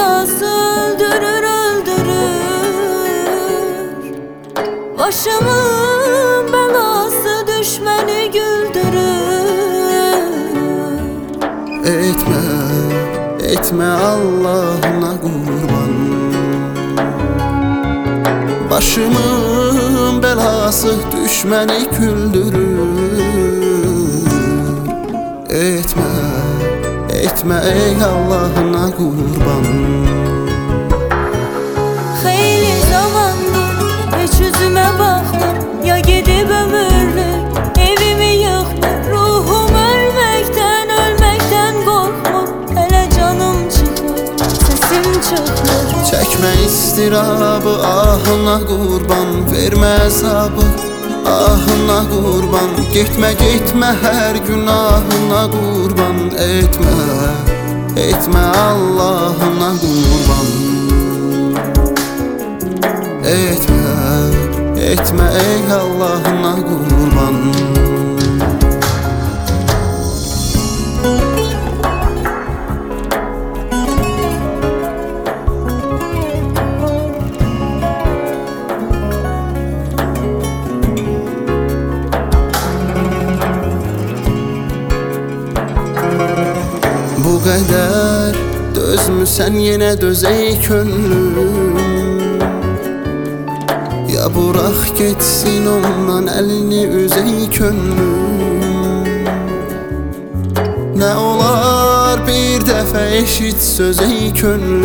sevdası öldürür öldürür. Başımın belası düşmeni güldürür. Etme, etme Allah'ına kurban. Başımın belası düşmeni güldürür. Etme, etme ey Allah'ına kurban. Xeyli zamandır hiç yüzüme bakmır, ya gidip ömürlük evimi yıkmır. Ruhum ölmekten korkmur, hele canım çıkır, sesim çıkmır. Çekme istirabı ahına kurban, verme hesabı ahına kurban. Gitme gitme her günahına kurban. Etme, etme Allah'ına kurban. Etme, etme ey Allah'ına kurban. Bu qədər dözmüsən yenə döz ey könlüm. Ya bırak getsin ondan əlini üz ey könlüm. Nə olar bir dəfə eşit söz ey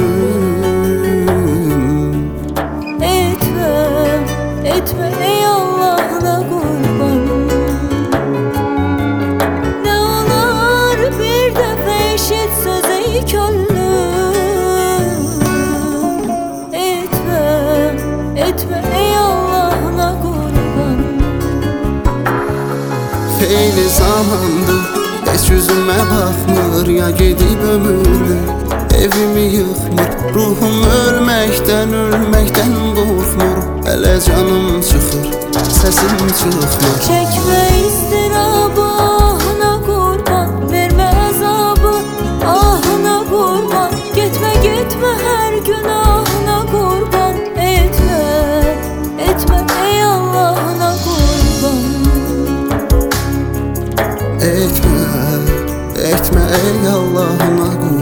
könlüm. Etme, etme ey Allah'ına kurban. Ne olur bir defa eşit söz ey könlüm. Etme, etme ey Allah'ına kurban. Xeyli zamandır heç yüzümə baxmır, ya gedib ömürlük evimi yıkmır. Ruhum ölməkdən qorxmur, hələ canım çıxır, səsim çıxmır. Çekme istirabı ahına kurban, verme azabı ahına kurban. Gitme gitme her günahına kurban. Etme, etme ey Allah'ına kurban. Etme, etme ey Allah'ına kurban.